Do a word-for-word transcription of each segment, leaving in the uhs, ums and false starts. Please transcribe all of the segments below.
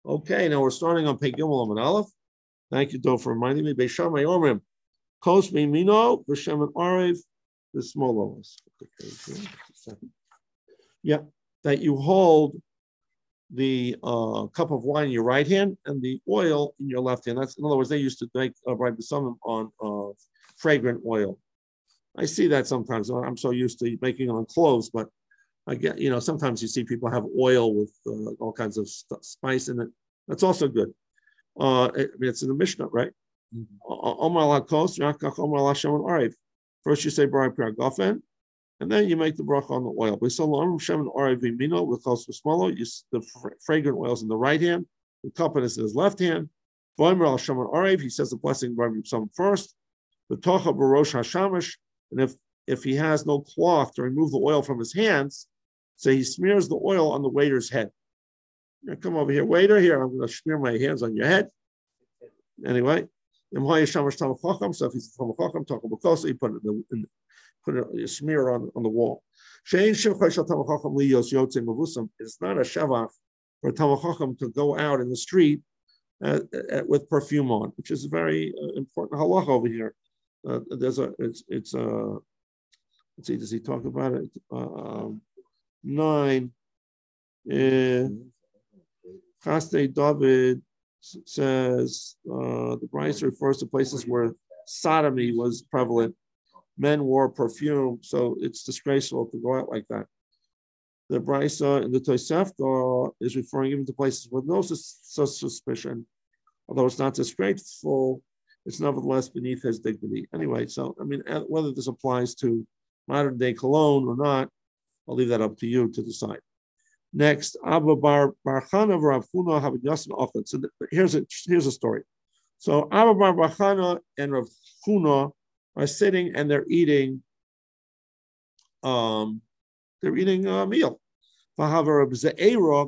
Okay, now we're starting on Pei Gimel and Aleph. Thank you, Dov, for reminding me. Beishamay Omrim, Kos Mimino, V'Shem and Arev, the small ones. Yeah, that you hold the uh, cup of wine in your right hand and the oil in your left hand. That's, in other words, they used to make uh, right some on uh, fragrant oil. I see that sometimes. I'm so used to making it on clothes, but I get, you know, sometimes you see people have oil with uh, all kinds of st- spice in it. That's also good. Uh, it, I mean, it's in the Mishnah, right? Mm-hmm. First you say Barai Piragafen, and then you make the bracha on the oil. The fragrant oils in the right hand, the cup is in his left hand. He says the blessing first. The tocha barosh hashamash, and if if he has no cloth to remove the oil from his hands, so he smears the oil on the waiter's head. Now, come over here, waiter. Here, I'm going to smear my hands on your head. Anyway, so if he's from a chacham, talk about close, you put it in the, in, put it, you smear on, on the wall. It's not a shavach for a talmid chacham to go out in the street uh, uh, with perfume on, which is a very uh, important halacha over here. Uh, there's a, it's, it's a, let's see, does he talk about it? Uh, nine. Chaste David says uh, the Bryce refers to places where sodomy was prevalent. Men wore perfume, so it's disgraceful to go out like that. The Bryce in the Tosefta is referring even to places with no such suspicion. Although it's not disgraceful, it's nevertheless beneath his dignity. Anyway, so I mean, whether this applies to modern day cologne or not, I'll leave that up to you to decide. Next, Abba Bar Barchana Rav Huna have Yasin Ochlet. So here's a here's a story. So Abba Bar Barchana and Rav Huna are sitting and they're eating. Um, they're eating a meal. Now Reb Zeira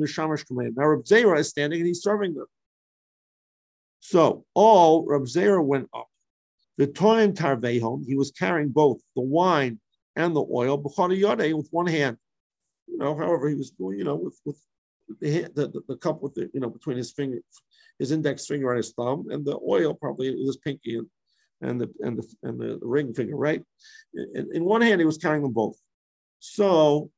is standing and he's serving them. So all Reb Zeira went up. The Toyin Tarvehom, he was carrying both the wine and the oil with one hand. You know, however, he was doing, you know, with with the, the, the cup with the, you know, between his finger, his index finger and his thumb, and the oil probably with his pinky and, and the and the and the, the ring finger, right? In, in one hand, he was carrying them both. So,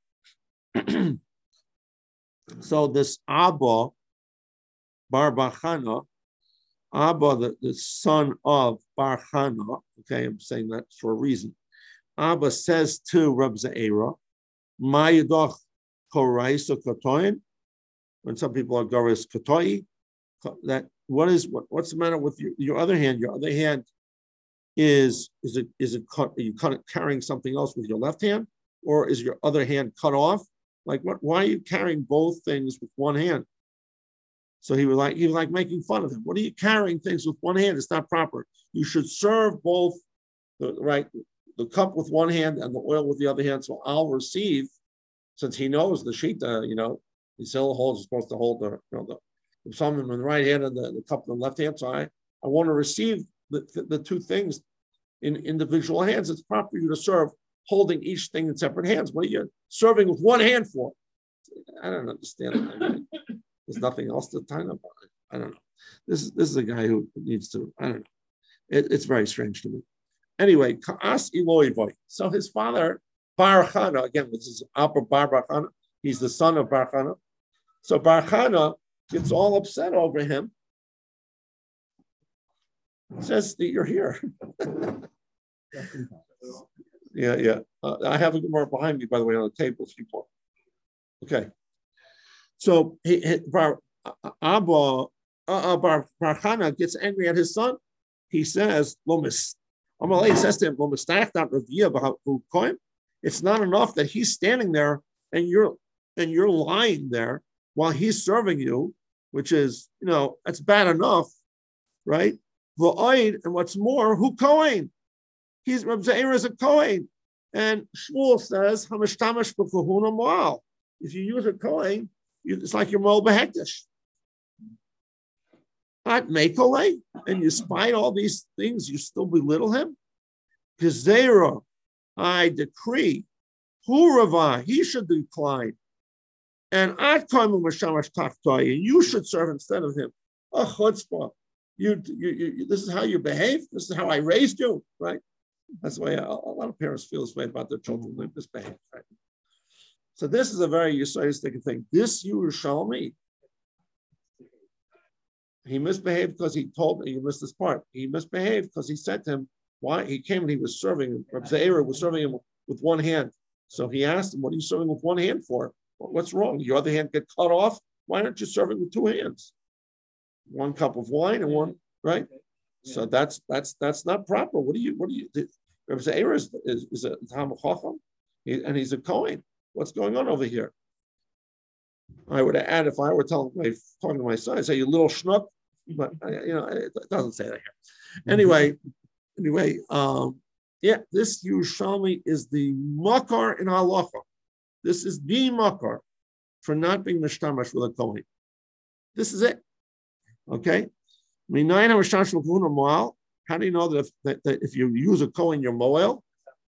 so this Abba Bar Bachana, Abba, the, the son of Barchana, okay, I'm saying that for a reason. Abba says to Reb Zeira, Mayadoch Koraisa Katoin, when some people are Goris Katoi, that what is what, what's the matter with your, your other hand? Your other hand is is it is it cut, are you cut, carrying something else with your left hand, or is your other hand cut off? Like what? Why are you carrying both things with one hand? So he was like he was like making fun of him. What are you carrying things with one hand? It's not proper. You should serve both the right the cup with one hand and the oil with the other hand. So I'll receive, since he knows the shita, you know, he still holds supposed to hold the, you know, the, the psalm in the right hand and the, the cup in the left hand. So I, I want to receive the, the, the two things in individual hands. It's proper for you to serve holding each thing in separate hands. What are you serving with one hand for? I don't understand it. I mean, there's nothing else to talk about it. I don't know. This is this is a guy who needs to, I don't know. It, it's very strange to me. Anyway, Ka'as Eloi Boy. So his father, Barchana, again, this is Abba Bar Barchana. He's the son of Barchana. So Barchana gets all upset over him. Says that you're here. yeah, yeah. Uh, I have a Gemara behind me, by the way, on the table. Okay. So he, he, Bar, Abba uh, uh, Bar, Barchana gets angry at his son. He says, Lomis. Amalei says to him, it's not enough that he's standing there and you're and you're lying there while he's serving you, which is, you know, that's bad enough, right? And what's more, who Kohen? He's Reb Zeira is a Kohen. And Shmuel says, if you use a Kohen, it's like you're Mol Behektish. Not Mekole, and you spite all these things, you still belittle him? Gezerah, I decree, Hurava, he should decline. And and you should serve instead of him. Oh, chutzpah. You, you, you, this is how you behave. This is how I raised you, right? That's the way a, a lot of parents feel this way about their children. They misbehave, right? So this is a very Yisraelistic thing. This Yerushalmi, he misbehaved because he told me, you missed this part. He misbehaved because he said to him, why he came and he was serving him. Reb Zeira was serving him with one hand. So he asked him, what are you serving with one hand for? Well, what's wrong? Your other hand get cut off? Why aren't you serving with two hands? One cup of wine and one, right? Yeah. So that's that's that's not proper. What do you, what do you, Reb Zeira is, is, is a Talmid Chacham, and he's a Kohen. What's going on over here? I would add, if I were telling my, talking to my son, I'd say, you little schnook, but you know, it doesn't say that here. Anyway, anyway, um, yeah, this Yerushalmi is the makar in halacha. This is the makar for not being mishtamash with a kohen. This is it. Okay. How do you know that if, that, that if you use a kohen, you're moel?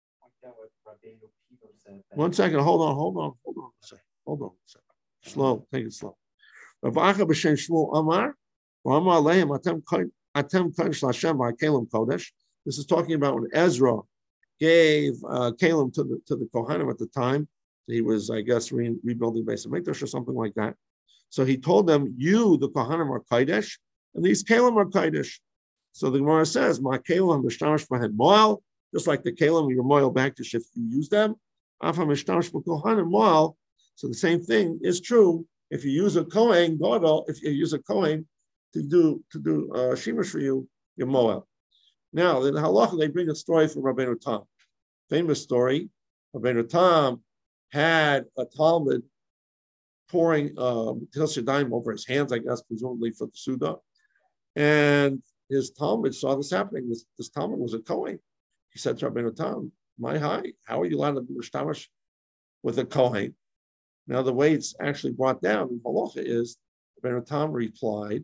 One second. Hold on. Hold on. Hold on. A second. Hold on. A second. Slow. Take it slow. Rav Acha b'shem Shmuel Amar, Amar Aleim Atem Atem Kodesh Lashem Kelim Kodesh. This is talking about when Ezra gave uh, Kelim to the to the Kohanim at the time. He was, I guess, re- rebuilding Beis Hamikdash or something like that. So he told them, "You, the Kohanim, are Kodesh, and these Kelim are Kodesh." So the Gemara says, "Ma Kelim Mishtamash B'Hen Moel," just like the Kelim, your Moel back to shift, you use them. Afa Mishtamash B'Kohanim Moel. So the same thing is true if you use a Kohen Gadol, if you use a Kohen to do to do uh, Shemesh for you, you're Moel. Now, in the halacha, they bring a story from Rabbeinu Tam. Famous story. Rabbeinu Tam had a Talmud pouring um, Tel Shadayim over his hands, I guess, presumably for the Suda. And his Talmud saw this happening. This, this Talmud was a Kohen. He said to Rabbeinu Tam, my high, how are you allowed to do Mishtamash with a Kohen? Now, the way it's actually brought down in halacha is, Rabbeinu Tam replied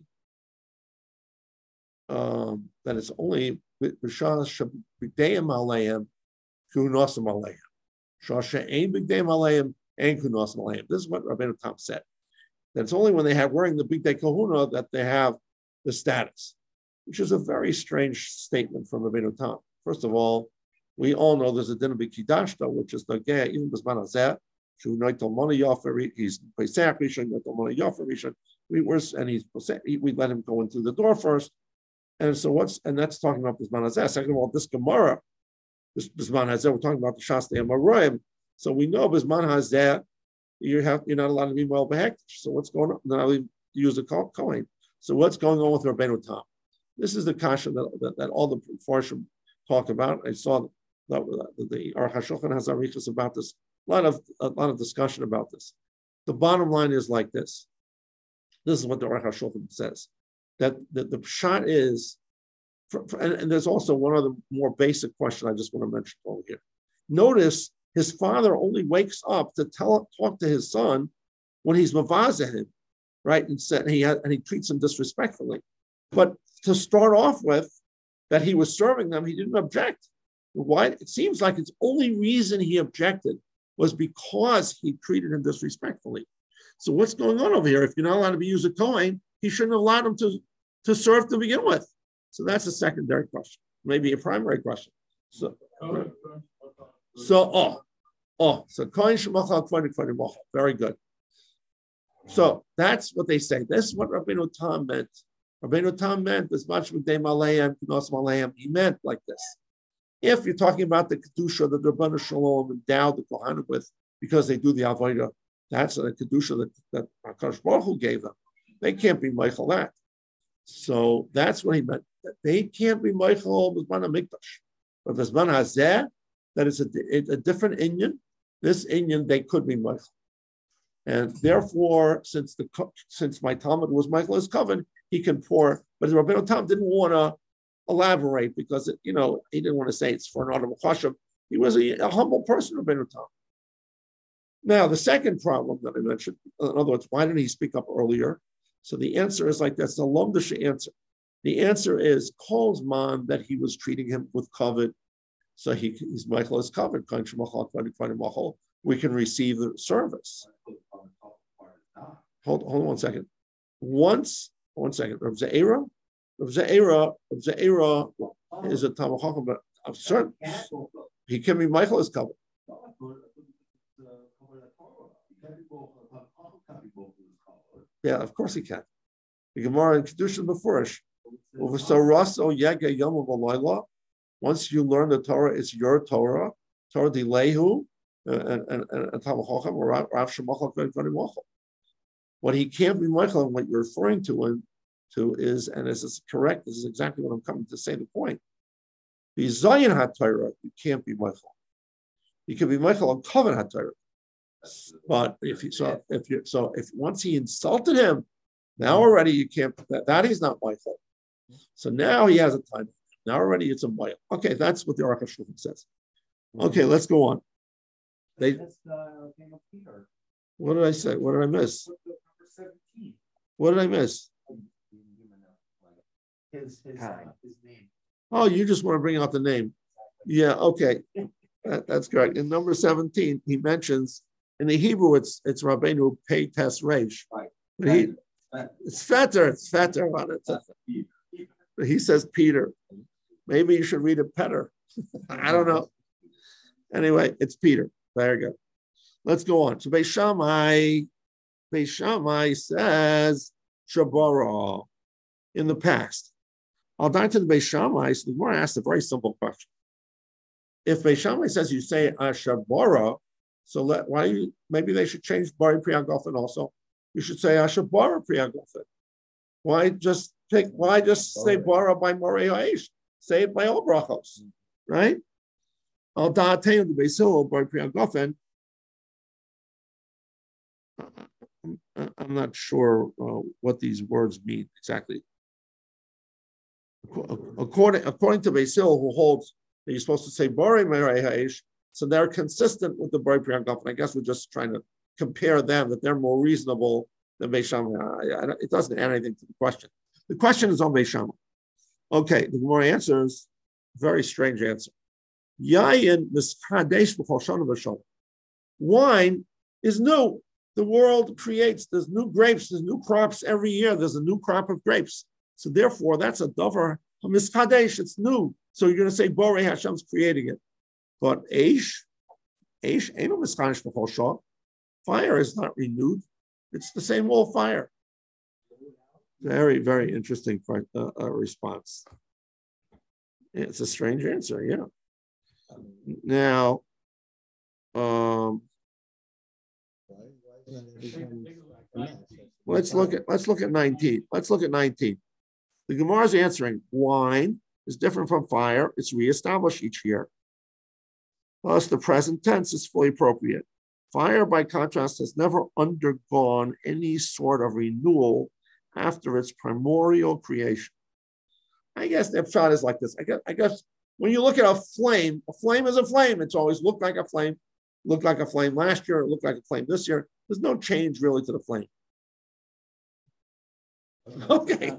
um, that it's only b'shas b'gdeim aleim kunosam aleim. Shasha ein b'gdeim aleim and kunosam aleim. This is what Rabbeinu Tam said. That it's only when they have wearing the bigdei kahuna that they have the status, which is a very strange statement from Rabbeinu Tam. First of all, we all know there's a din of b'kidashta, which is the gay even b'zman hazeh. He's Pesach Rishon, Rishon. We were, and he's we let him go in through the door first, and so what's and that's talking about Bisman Hazeh. Second of all, this Gemara, this Bisman Hazeh, we're talking about the Shas Amaroim. So we know Bisman Hazeh, you have you're not allowed to be well behektish. So what's going on? Then I'll use a Kohen. So what's going on with Rabbeinu Tam? This is the kasha that, that, that all the Farshim talk about. I saw that the Aruch HaShulchan has arichas about this. A lot of a lot of discussion about this. The bottom line is like this. This is what the Aruch HaShulchan says. That, that the pshat is, for, for, and, and there's also one other more basic question I just want to mention over here. Notice his father only wakes up to tell talk to his son when he's mavazeh him, right? And said he had, and he treats him disrespectfully. But to start off with, that he was serving them, he didn't object. Why? It seems like its only reason he objected was because he treated him disrespectfully. So what's going on over here? If you're not allowed to be used a Kohen, he shouldn't have allowed him to, to serve to begin with. So that's a secondary question, maybe a primary question. So, so oh, oh, so Kohen shemachal kvadim kvadim machal. Very good. So that's what they say. This is what Rabbeinu Tam meant. Rabbeinu Tam meant as much with Deim Aleim, Kunos Maleim. He meant like this. If you're talking about the kedusha that the Rabbanu Shalom endowed the Kohanim with because they do the avodah, that's a kedusha that that HaKadosh Baruch Hu gave them. They can't be meichel that. So that's what he meant. That they can't be meichel b'zman hamikdash, but b'zman hazeh, that is a, a different inyan. This inyan they could be meichel, and therefore, since the since my Talmud was meichel as coven, he can pour. But Rabbeinu Tam didn't want to elaborate because it, you know, he didn't want to say it's for an audible chashav. He was a, a humble person, Rabbeinu Tam. Now, the second problem that I mentioned, in other words, why didn't he speak up earlier? So the answer is like that's the lomdisha answer. The answer is Kol's man that he was treating him with kavod, so he he's Michael is covered. We can receive the service. hold, hold on one second. Once, one second, Rav Ze'era, Rav Ze'era, Rav Ze'era is a Talmud Chacham, but I'm certain he can be Michael as covered. Yeah, of course he can. The Gemara in Kedushin Befurish. Once you learn the Torah, it's your Torah. Torah Dilehu and and and Talmud Chacham or Rav Shemachal Gvani Mochel. What he can't be Michael and what you're referring to and to is, and this is correct, this is exactly what I'm coming to say, the point. The Zion HaTorah, you can't be Michael. You can be Michael on Koven HaTorah. But if you so if you so if once he insulted him, now already you can't that, that he's not Michael. So now he has a time. Now already it's a Michael. Okay, that's what the Aruch HaShulchan says. Okay, let's go on. They, what did I say? What did I miss? What did I miss? His, his, his name. Oh, you just want to bring out the name. Yeah, okay. That, that's correct. In number seventeen, he mentions, in the Hebrew, it's it's Rabbeinu Pei Tes Reish. Right. But he, it's Fetter, it's Fetter on it. But he says Peter. Maybe you should read it Petter. I don't know. Anyway, it's Peter. Very good. Let's go on. So Beis Shammai, Beis Shammai says Shabara in the past. I'll dive to the Beis Shammai. So the Gemara asked a very simple question. If Beis Shammai says you say Ashabara, so let why you maybe they should change Bari Priyagofen also. You should say Ashabara Priyagofen. Why just take why just say Bara by Morei Haish? Say it by all brachos, right? Al da'atein the Beis Hillel Bari Priyagofen. I'm not sure uh, what these words mean exactly. According, according to Beis Hillel, who holds that you're supposed to say Borei Merei Ha'ish, so they're consistent with the Borei Priyagofen. I guess we're just trying to compare them, that they're more reasonable than Beis Shammai. It doesn't add anything to the question. The question is on Beis Shammai. Okay, the Gemara answers, very strange answer. Yayin miskadesh b'chol shana v'shana. Wine is new. The world creates, there's new grapes, there's new crops every year. There's a new crop of grapes. So therefore, that's a davar miskadesh. It's new. So you're going to say Borei Hashem's creating it. But Eish, Eish ain't no miskadesh b'chol shana. Fire is not renewed. It's the same old fire. Very, very interesting uh, uh, response. It's a strange answer, yeah. Now, um, let's look at let's look at nineteen. Let's look at nineteen. The Gemara is answering wine is different from fire. It's reestablished each year. Plus, the present tense is fully appropriate. Fire, by contrast, has never undergone any sort of renewal after its primordial creation. I guess the shot is like this. I guess, I guess when you look at a flame, a flame is a flame. It's always looked like a flame, looked like a flame last year, it looked like a flame this year. There's no change really to the flame. Okay.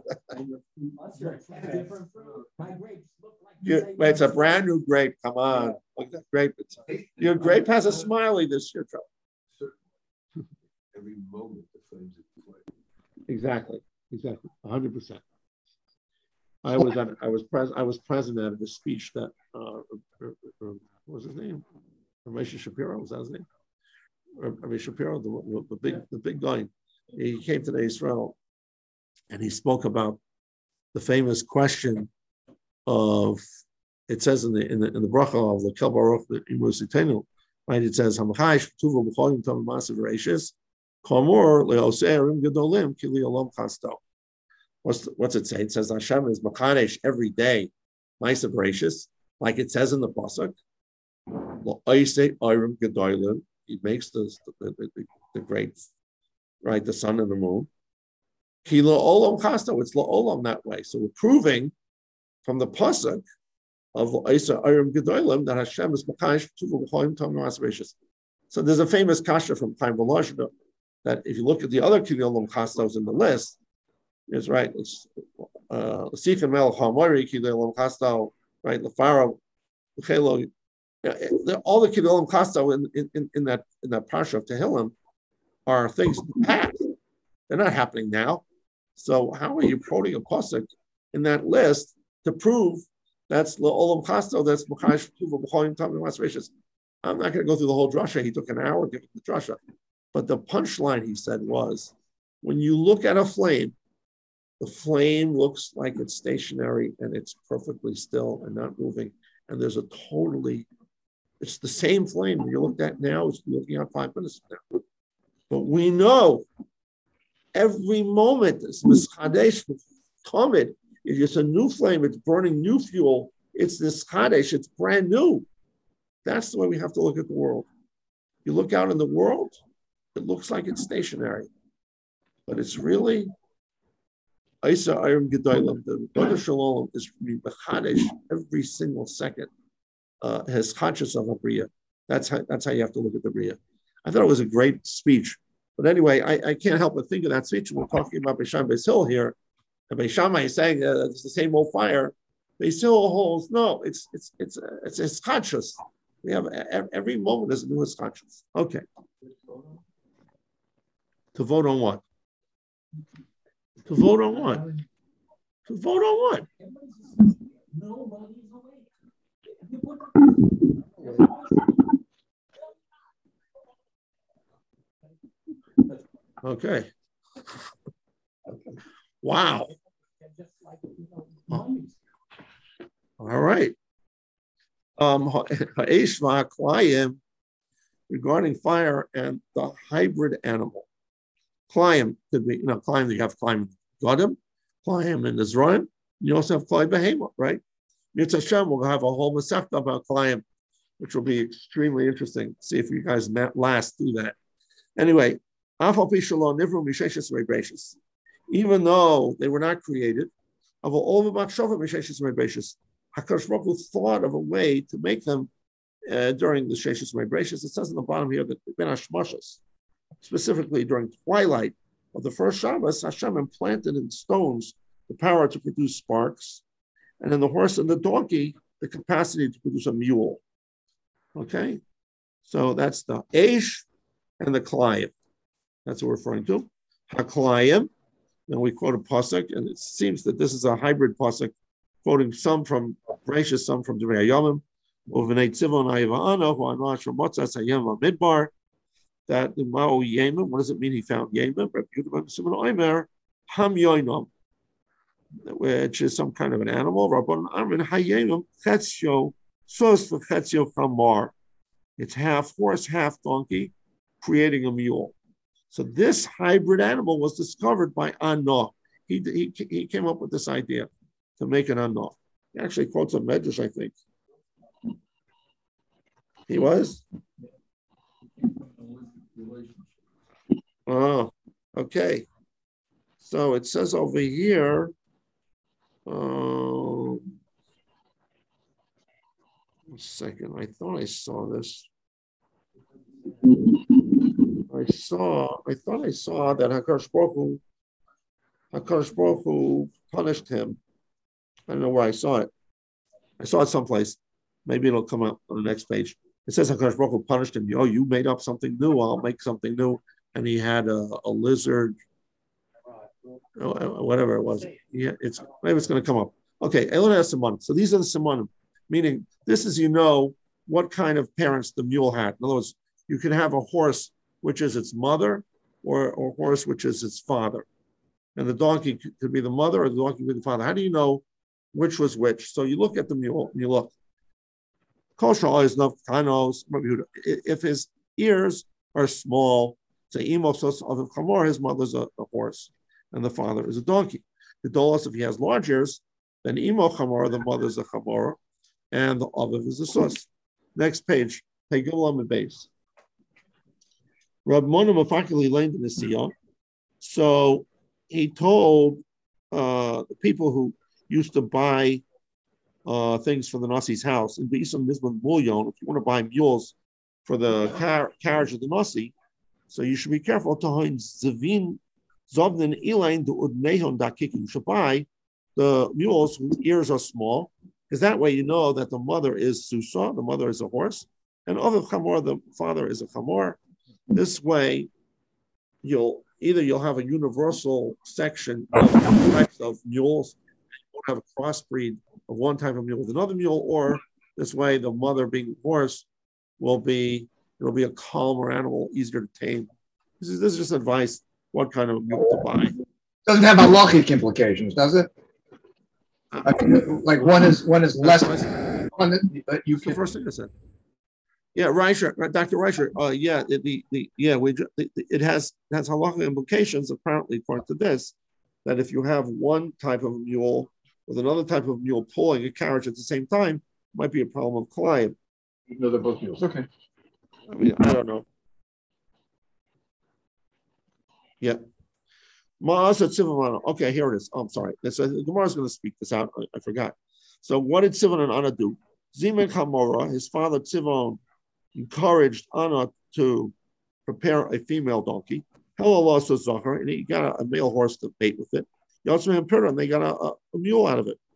You, it's a brand new grape. Come on. Look at that grape. It's, your grape has a smiley this year, Charlie. Every moment the flames are flame. Exactly. Exactly. one hundred percent. I was at, I was present I was present at a speech that uh, what was his name? Ramesh Shapiro, was that his name? Ramesh Shapiro, the, the big the big guy. He came to the Israel and he spoke about the famous question of, it says in the in the in the bracha of the Kel Baruch the Imus Itenu, right? It says Hamachayish Tuva B'Cholim Tom Masav Reishis Kamor Leoserim Gedolim Kili Olam Chasto. What's the, what's it say? It says Hashem is Makadesh every day, Masav Reishis, like it says in the pasuk. Lo'osei Irim Gedolim. He makes the the, the, the, the great, right, the sun and the moon. Kilo Olam Chasto. It's La'olam that way. So we're proving from the pasuk of Isa Irim Gedolim that Hashem is Makadesh Tuva B'Cholim Tom Masav Reishis. So there's a famous kasha from Chaim Volozhin that if you look at the other Kilo Olam Chastos in the list, it's right. It's Sifim El Hamori Kilo Olam Chasto, right? The Pharaoh, Chelo. All the Kilo Olam Chasto in, in in that in that parsha of Tehillim are things in the past. They're not happening now. So how are you quoting a pasuk in that list to prove that's Olam Chasto, that's Makash Tuva B'cholim Tamim Masreshis? I'm not going to go through the whole drasha. He took an hour giving the drasha. But the punchline, he said, was, when you look at a flame, the flame looks like it's stationary and it's perfectly still and not moving. And there's a totally, it's the same flame you looked at now as you're looking at five minutes from now. But we know every moment is mischadesh, tamid. If it's a new flame, it's burning new fuel. It's this chadesh, it's brand new. That's the way we have to look at the world. You look out in the world, it looks like it's stationary, but it's really Isa Ayram Gedailam. The Brother Shalom is Chadesh every single second. Uh, has conscious of a Bria. That's how that's how you have to look at the Bria. I thought it was a great speech. But anyway, I, I can't help but think of that speech. We're talking about Beis Shammai Beis Hill here. And Beis Shammai is saying uh, it's the same old fire. Beis Hill holds, no, it's it's it's uh, it's, it's conscious. We have every moment is a new conscious. Okay. To vote on what? To vote on what? To vote on what? Okay. Wow. All right. Um, regarding fire and the hybrid animal. Klayim could be, you know, Klayim, you have Klayim Godim, Klayim and Israel. You also have Klayim Behema, right? Mitzvah Hashem will have a whole Masechta about Klayim, which will be extremely interesting. See if you guys last do that. Anyway, even though they were not created, HaKadosh Baruch Hu thought of a way to make them uh, during the Sheshes Mebreshis. It says in the bottom here that Ben Hashmashas, specifically during twilight of the first Shabbos, Hashem implanted in stones the power to produce sparks, and in the horse and the donkey, the capacity to produce a mule. Okay? So that's the Eish and the Klayim. That's what we're referring to. HaKlayim. Then we quote a pasuk, and it seems that this is a hybrid pasuk, quoting some from Bereshis, some from Divrei Hayamim. Uvenei Tzivon Ayiva'ana, who Anosh Ramotzas Hayem Midbar. That the Ma'u Yemim, what does it mean he found Yemim? Ham Yoinam, which is some kind of an animal. Rabban Armin Hayemim Chetzio, Sos Chetzio Chamar. It's half horse, half donkey, creating a mule. So this hybrid animal was discovered by Anoch. He, he, he came up with this idea to make an Anoch. He actually quotes a Medrash, I think. He was? Oh, okay. So it says over here, uh, one second, I thought I saw this. I saw, I thought I saw that HaKadosh Baruch Hu, HaKadosh Baruch Hu punished him. I don't know where I saw it. I saw it someplace. Maybe it'll come up on the next page. It says HaKadosh Baruch Hu punished him. Oh, you made up something new. I'll make something new. And he had a, a lizard, whatever it was. Yeah, it's maybe it's going to come up. Okay, Elon has Simonim. So these are the Simonim, meaning this is, you know, what kind of parents the mule had. In other words, you can have a horse which is its mother, or a horse which is its father. And the donkey could be the mother, or the donkey could be the father. How do you know which was which? So you look at the mule and you look. If his ears are small, say Imo his mother's a, a horse and the father is a donkey. The Dolos, if he has large ears, then Imo Chamor, the mother's a Chamor, and the Aviv is a Sus. Next page, Pegillah and base. Rab Mona Mafakili learned in the Siyah. So he told uh, the people who used to buy uh, things for the Nasi's house, and Beisam Nizman Mulyon, if you want to buy mules for the car- carriage of the Nasi, so you should be careful. You should buy the mules whose ears are small, because that way you know that the mother is Susa, the mother is a horse, and Aviv Chamor, the father is a Chamor. This way, you'll either you'll have a universal section of types of mules, you won't have a crossbreed of one type of mule with another mule, or this way the mother being horse will be, it'll be a calmer animal, easier to tame. This is, this is just advice, what kind of mule to buy. Doesn't have halachic implications, does it? I mean, like one is one is less. One that you That's can. the first thing I said. Yeah, Reicher, Doctor Reicher. Uh, yeah, the, the, the yeah, we the, it has has halachic implications apparently according to this, that if you have one type of mule with another type of mule pulling a carriage at the same time, it might be a problem of Klein. Even though they're both mules. Okay. I mean, I don't know. Yeah. Okay, here it is. Oh, I'm sorry. So the Gemara is going to speak this out. I, I forgot. So what did Tzivon and Anna do? Zimen Chamora, his father Tzivon, encouraged Anna to prepare a female donkey. Hello, lost a Zachar, and he got a, a male horse to mate with it. Yotzim and Pira, and they got a, a, a mule out of it.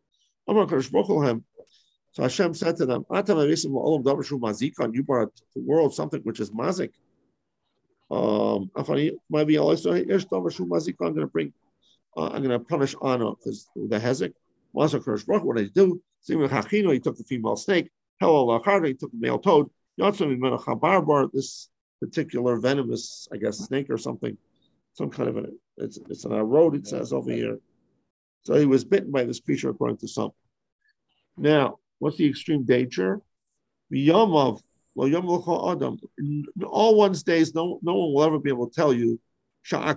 So Hashem said to them, you brought the world something which is mazik. Um, maybe also I'm going to bring, uh, I'm going to punish Anna because the hezek. What did he do? He took the female snake. Hello, he took the male toad. This particular venomous, I guess, snake or something, some kind of an, it's it's on a road, it says over here. So he was bitten by this creature, according to some. Now, what's the extreme danger? Yamav, well, Yamav Adam. In all one's days, no, no one will ever be able to tell you. No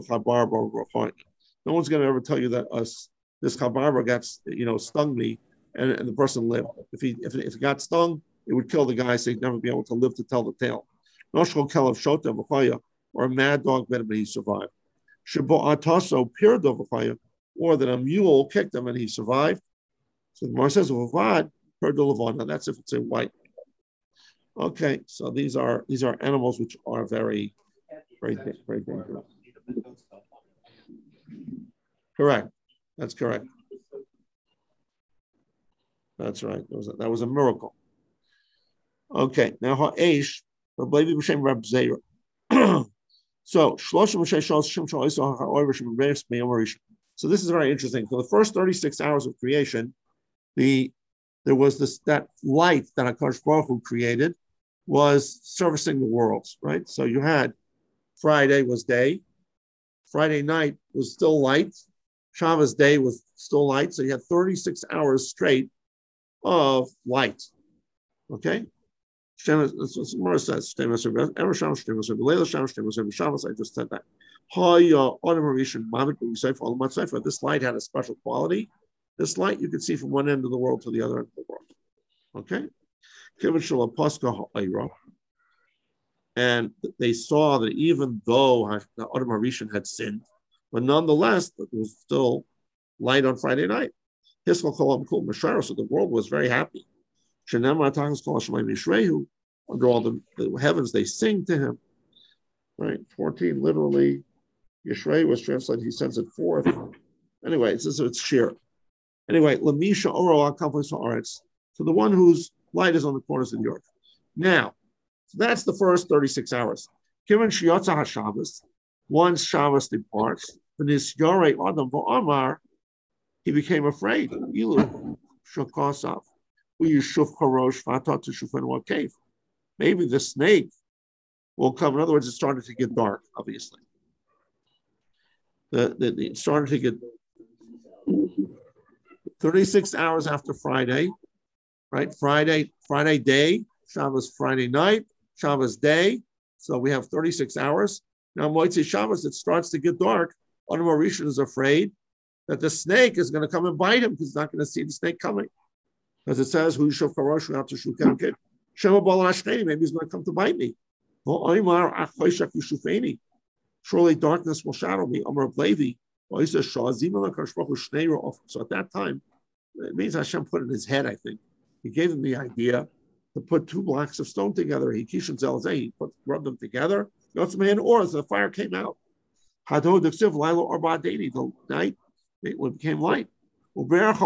one's going to ever tell you that us this chabarba got, you know, stung me, and, and the person lived. If he if, if he got stung, it would kill the guy, so he'd never be able to live to tell the tale. Noshko kelev shota v'chaya, or a mad dog bit him and he survived. Shabo ataso pirdo v'chaya, or that a mule kicked him and he survived. So the Gemara says v'vad pirdo levon. Now that's if it's a white. Okay, so these are these are animals which are very, very, very dangerous. Correct. That's correct. That's right. That was a, that was a miracle. Okay, now ha'esh, Rabbi B'Shem Rab Zeira. So So this is very interesting. For the first thirty-six hours of creation, the there was this that light that HaKadosh Baruch Hu created was servicing the worlds, right? So you had Friday was day, Friday night was still light, Shabbos day was still light. So you had thirty-six hours straight of light. Okay? That's what Gemara says. I just said that. This light had a special quality. This light you could see from one end of the world to the other end of the world. Okay? And they saw that even though the Adam Harishon had sinned, but nonetheless, there was still light on Friday night. So the world was very happy. Under all the, the heavens, they sing to him. Right? fourteen, literally, Yishrei was translated, he sends it forth. Anyway, it's, it's, it's sheer. Anyway, Lamisha Oro Aretz. So the one whose light is on the corners of the earth. Now, so that's the first thirty-six hours. Kivan Shiotza HaShabbos, once Shabbos departs, V'nis Adam V'Amar, he became afraid. Ilu Shokosaf. Maybe the snake will come. In other words, it started to get dark, obviously. The, the, the, it started to get thirty-six hours after Friday, right? Friday, Friday day, Shabbos Friday night, Shabbos day. So we have thirty-six hours. Now, Motzei Shabbos, it starts to get dark. Adam Harishon is afraid that the snake is going to come and bite him because he's not going to see the snake coming. As it says, maybe he's going to come to bite me. Surely darkness will shadow me. So at that time, it means Hashem put in his head, I think. He gave him the idea to put two blocks of stone together. He he put, rubbed them together. Or the fire came out. The night it became light. This,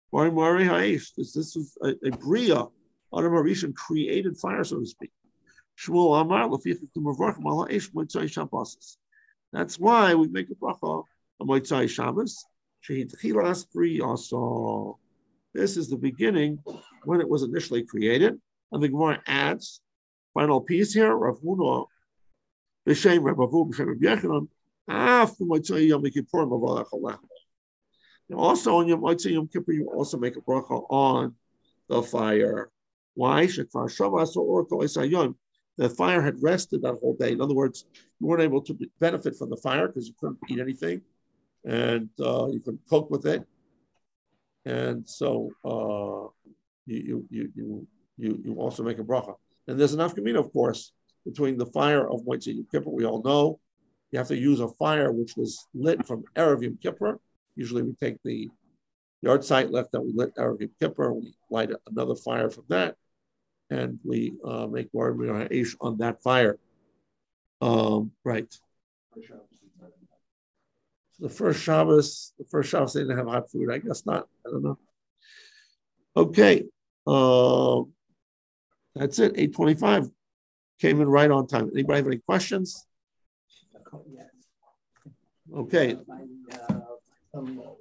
this was a, a bria. Adam Harishon created fire, so to speak. Shmuel Amar Lefichik Mevarchim Ala Eish Motzai Shabbos. That's why we make a bracha on Motzai Shabbos. Shehitchilas Pri also. This is the beginning when it was initially created, and the Gemara adds final piece here. Rav Huna b'shem Rav Avu b'shem Rav Yechanan after Motzai Yom Kippur Mavalach Alech. Also on Yom Motzai Yom Kippur, you also make a bracha on the fire. Why? Shekvar Shabbos or Yom. The fire had rested that whole day. In other words, you weren't able to benefit from the fire because you couldn't eat anything, and uh, you couldn't cook with it, and so uh, you, you you you you also make a bracha. And there's an nafkamina, of course, between the fire of Motzei Yom Kippur. We all know you have to use a fire which was lit from Erev Yom Kippur. Usually, we take the yard site left that we lit Erev Yom Kippur, we light another fire from that, and we uh, make Bar Eish on that fire. Um, right. So the first Shabbos, the first Shabbos they didn't have hot food. I guess not. I don't know. Okay. Um, that's it. eight twenty-five came in right on time. Anybody have any questions? Okay.